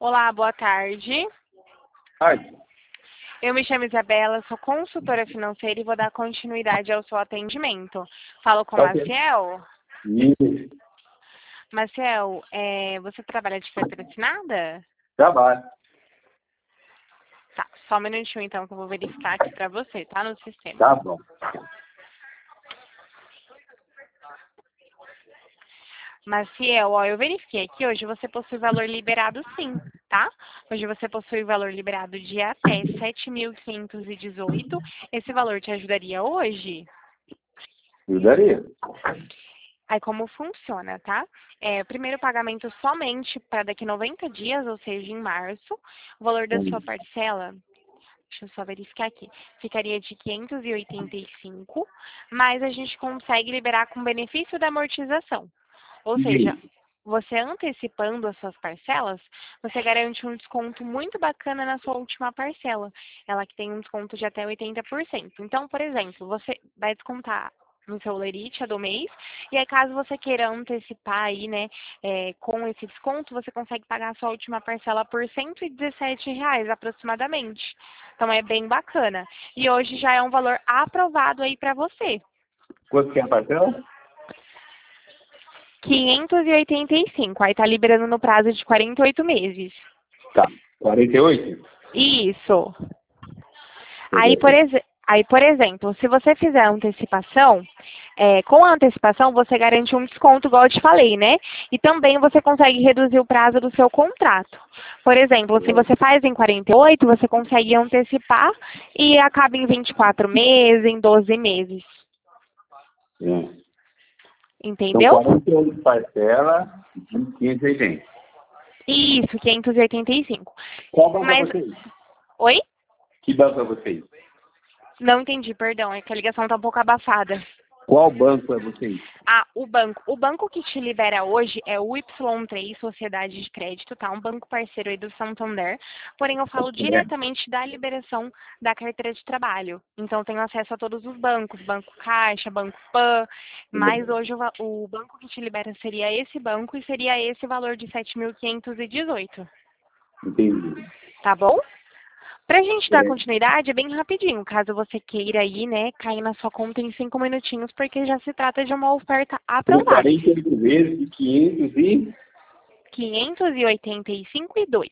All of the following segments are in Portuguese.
Olá, boa tarde. Ai, Eu me chamo Isabela, sou consultora financeira e vou dar continuidade ao seu atendimento. Falo com o tá ok. Maciel. Isso, Maciel, você trabalha de carteira assinada? trabalho. Tá, só um minutinho então que eu vou verificar aqui pra você, tá? No sistema. Tá bom. Maciel, ó, eu verifiquei aqui, hoje você possui valor liberado sim, tá? Hoje você possui valor liberado de até 7.518. Esse valor te ajudaria hoje? Ajudaria. Aí como funciona, tá? O primeiro pagamento somente para daqui 90 dias, ou seja, em março. O valor da sua parcela, deixa eu só verificar aqui, ficaria de 585, mas a gente consegue liberar com benefício da amortização. Ou seja, Isso. você antecipando as suas parcelas, você garante um desconto muito bacana na sua última parcela. Ela que tem um desconto de até 80%. Então, por exemplo, você vai descontar no seu lerite do mês, e aí caso você queira antecipar aí, né, com esse desconto, você consegue pagar a sua última parcela por R$ 117 aproximadamente. Então é bem bacana. E hoje já é um valor aprovado aí para você. Quanto que é a parcela? 585. Aí tá liberando no prazo de 48 meses. Tá. 48? Isso. Aí, por exemplo, se você fizer antecipação, com a antecipação você garante um desconto, igual eu te falei, né? E também você consegue reduzir o prazo do seu contrato. Por exemplo, se você faz em 48, você consegue antecipar e acaba em 24 meses, em 12 meses. É. São Entendeu? 48 parcelas de 580. Isso, 585. Qual banco é Mas, vocês? oi? Que banco é vocês? Não entendi, perdão, é que a ligação tá um pouco abafada. Qual banco é vocês? Ah, o banco. O banco que te libera hoje é o Y3 Sociedade de Crédito, tá? Um banco parceiro aí do Santander. Porém, eu falo É. diretamente da liberação da carteira de trabalho. Então, eu tenho acesso a todos os bancos, Banco Caixa, Banco Pan. Mas hoje o banco que te libera seria esse banco e seria esse valor de 7.518. Entendi. Tá bom? Pra gente dar É. continuidade, é bem rapidinho, caso você queira aí, né, cair na sua conta em 5 minutinhos, porque já se trata de uma oferta São aprovada. 48 vezes de 500 e... 585,2.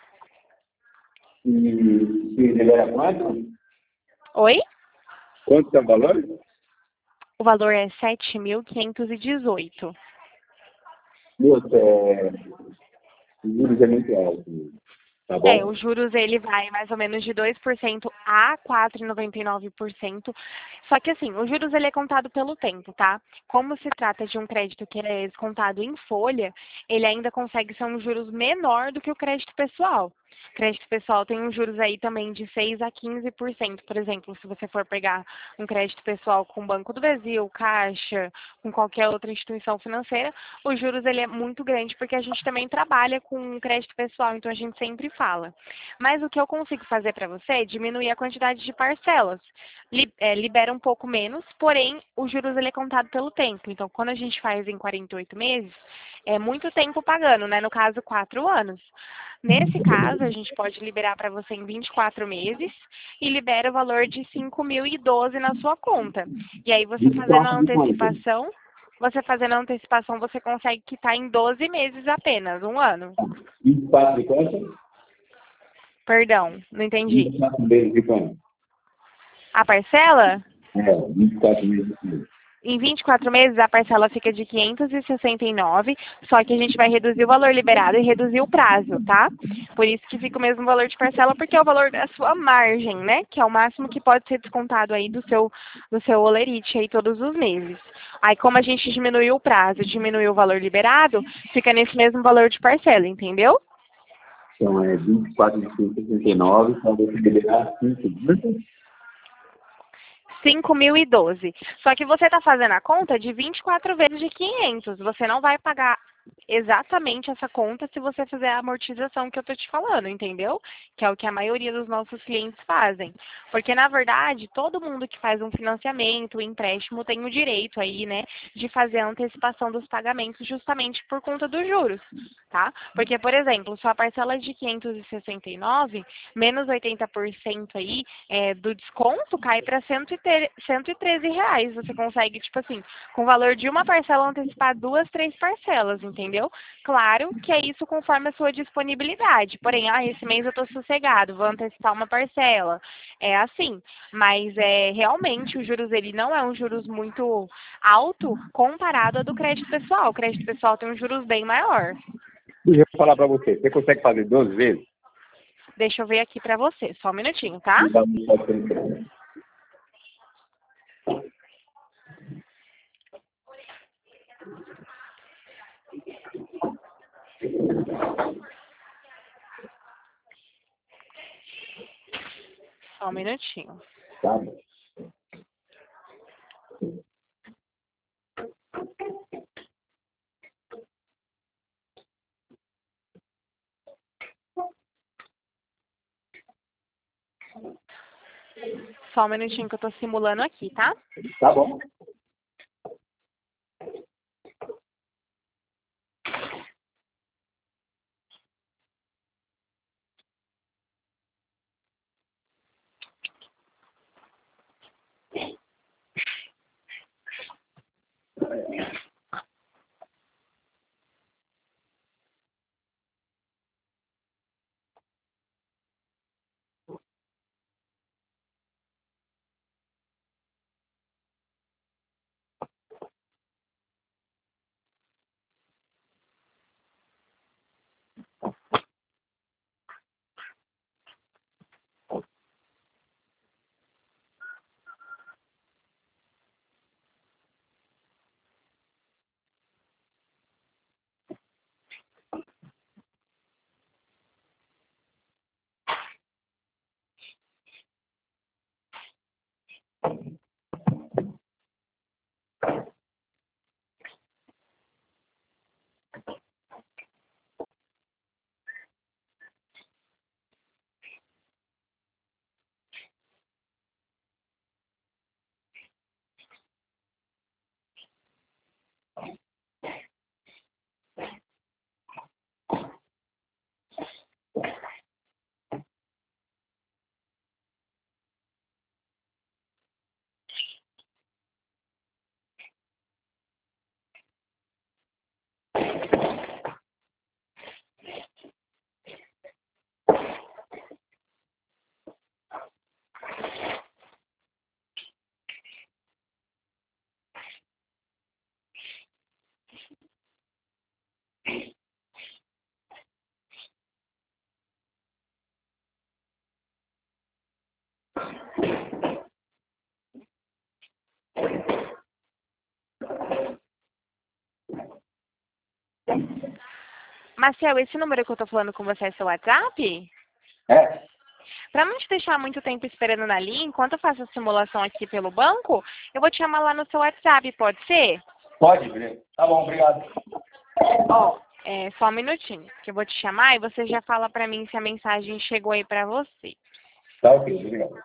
E ele era quanto? Oi? Quanto é o valor? O valor é 7.518. Moça, os juros é muito alto. Tá bom? Os juros ele vai mais ou menos de 2% a 4,99%. Só que assim, os juros ele é contado pelo tempo, tá? Como se trata de um crédito que é descontado em folha, ele ainda consegue ser um juros menor do que o crédito pessoal. Crédito pessoal tem uns juros aí também de 6 a 15%. Por exemplo, se você for pegar um crédito pessoal com o Banco do Brasil, Caixa, com qualquer outra instituição financeira, os juros ele é muito grande porque a gente também trabalha com crédito pessoal, então a gente sempre fala. Mas o que eu consigo fazer para você é diminuir a quantidade de parcelas. Libera um pouco menos, porém os juros ele é contado pelo tempo. Então, quando a gente faz em 48 meses, é muito tempo pagando, né? No caso, 4 anos. Nesse caso, a gente pode liberar para você em 24 meses e libera o valor de 5.012 na sua conta. E aí, Desconto de quanto? você fazendo a antecipação, você consegue quitar em 12 meses apenas, um ano. 24 de quanto? Perdão, não entendi. 24 vezes de quanto? A parcela? 24 vezes de quanto? Em 24 meses, a parcela fica de 569, só que a gente vai reduzir o valor liberado e reduzir o prazo, tá? Por isso que fica o mesmo valor de parcela, porque é o valor da sua margem, né? Que é o máximo que pode ser descontado aí do seu holerite aí todos os meses. Aí, como a gente diminuiu o prazo, diminuiu o valor liberado, fica nesse mesmo valor de parcela, entendeu? Então, 24 de 169, para você liberar 5. 5.012. Só que você está fazendo a conta de 24 vezes de 500. Você não vai pagar exatamente essa conta se você fizer a amortização que eu tô te falando, entendeu? Que é o que a maioria dos nossos clientes fazem. Porque, na verdade, todo mundo que faz um financiamento, um empréstimo, tem o direito aí, né, de fazer a antecipação dos pagamentos justamente por conta dos juros, tá? Porque, por exemplo, sua parcela de 569, menos 80% aí do desconto, cai para R$ 113. Você consegue, tipo assim, com o valor de uma parcela antecipar duas, três parcelas, entendeu? Claro que é isso conforme a sua disponibilidade. Porém, esse mês eu estou sossegado, vou antecipar uma parcela. É assim, mas realmente os juros ele não é um juros muito alto comparado ao do crédito pessoal. O crédito pessoal tem um juros bem maior. Deixa eu falar para você, você consegue fazer 12 vezes? Deixa eu ver aqui para você, só um minutinho, tá? Me dá um 400. Só um minutinho. Tá bom. Só um minutinho que eu tô simulando aqui, tá? Tá bom. Marcel, esse número que eu tô falando com você é seu WhatsApp? É? Para não te deixar muito tempo esperando na linha, enquanto eu faço a simulação aqui pelo banco, eu vou te chamar lá no seu WhatsApp, pode ser? Pode, beleza. Tá bom, obrigado. Ó, só um minutinho, que eu vou te chamar e você já fala para mim se a mensagem chegou aí para você. Tá ok, obrigado.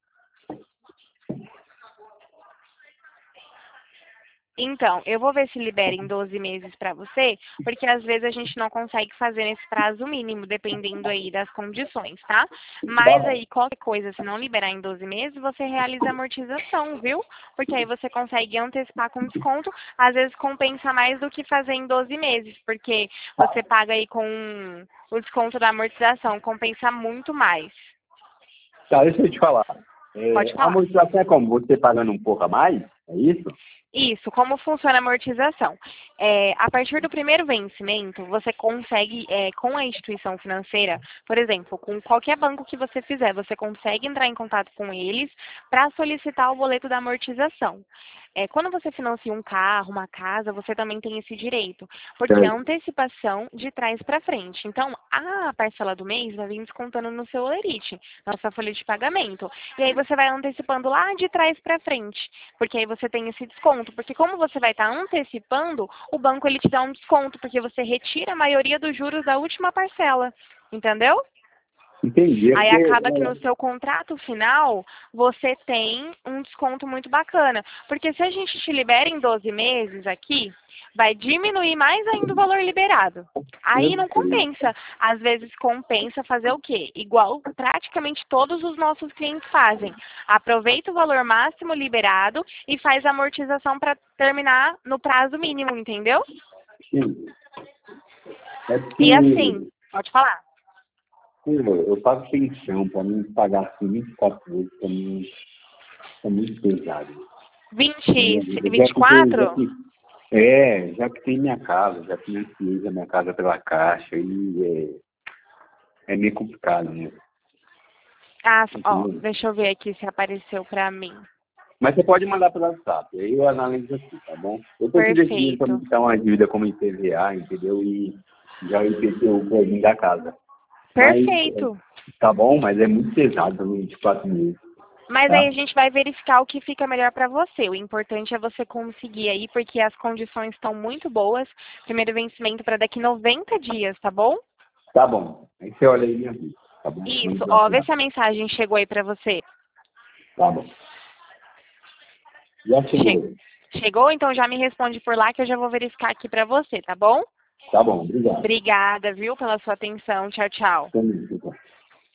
Então, eu vou ver se libera em 12 meses para você, porque às vezes a gente não consegue fazer nesse prazo mínimo, dependendo aí das condições, tá? Tá Mas bom. aí, qualquer coisa, se não liberar em 12 meses, você realiza a amortização, viu? Porque aí você consegue antecipar com desconto, às vezes compensa mais do que fazer em 12 meses, porque você paga aí com o desconto da amortização, compensa muito mais. Tá, deixa eu te falar. Pode A falar. amortização é como? Você pagando um pouco a mais? É isso? Isso, como funciona a amortização? A partir do primeiro vencimento, você consegue, com a instituição financeira, por exemplo, com qualquer banco que você fizer, você consegue entrar em contato com eles para solicitar o boleto da amortização. quando você financia um carro, uma casa, você também tem esse direito, porque é a antecipação de trás para frente. Então, a parcela do mês vai vir descontando no seu Olerite, na sua folha de pagamento. E aí você vai antecipando lá de trás para frente, porque aí você tem esse desconto. Porque como você vai estar antecipando, o banco ele te dá um desconto, porque você retira a maioria dos juros da última parcela. Entendeu? Entendi. Aí acaba que no seu contrato final, você tem um desconto muito bacana. Porque se a gente te libera em 12 meses aqui, vai diminuir mais ainda o valor liberado. Aí não compensa. Às vezes compensa fazer o quê? Igual praticamente todos os nossos clientes fazem. Aproveita o valor máximo liberado e faz a amortização para terminar no prazo mínimo, entendeu? Sim. E assim, pode falar. Eu pago pensão, para mim pagar assim 24 vezes, para mim é muito pesado. 24? Já que tem minha casa, já financiei a minha casa pela Caixa e é meio complicado, né? Deixa eu ver aqui se apareceu para mim. Mas você pode mandar pelo WhatsApp, aí eu analiso aqui, tá bom? Eu tô decidindo para me quitar uma dívida como IPVA, entendeu? E já IPT o crédito da casa. Perfeito. Mas, tá bom, mas é muito pesado também, 24 meses. Mas tá? aí a gente vai verificar o que fica melhor para você. O importante é você conseguir aí, porque as condições estão muito boas. Primeiro vencimento para daqui 90 dias, tá bom? Tá bom. Aí você olha aí minha vida, tá bom? Isso, vê se a mensagem chegou aí para você. Tá bom. Já chegou. Chegou? Então já me responde por lá que eu já vou verificar aqui para você, tá bom? Tá bom, obrigado. Obrigada, viu, pela sua atenção. Tchau, tchau. Também.